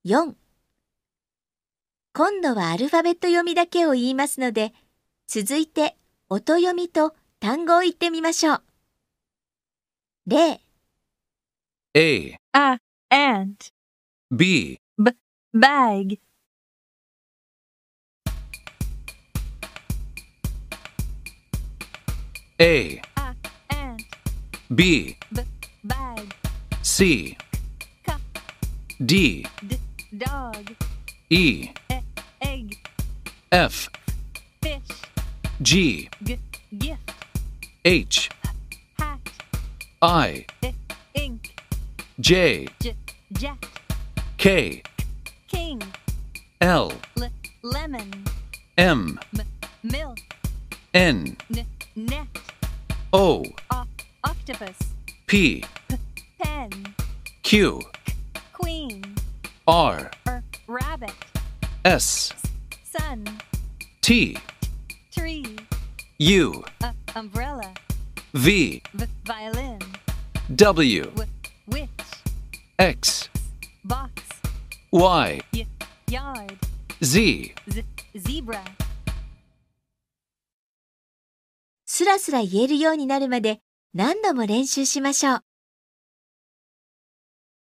4。今度はアルファベット読みだけを言いますので、続いて音読みと単語を言ってみましょう。例 A, ant, B, bag, A, ant, B, bag, C, cup, D, dog, E, egg, F, fish, G, gift, H, hat, I, ink, J, jet, K, king, L, lemon, M, milk, N, net, O, octopus, P, pen, Q, queen, R, rabbit, S, sun, T, tree, U, umbrella, V, violin, W, witch, X, box, Y, yard, Z. zebra. スラスラ言えるようになるまで何度も練習しましょう。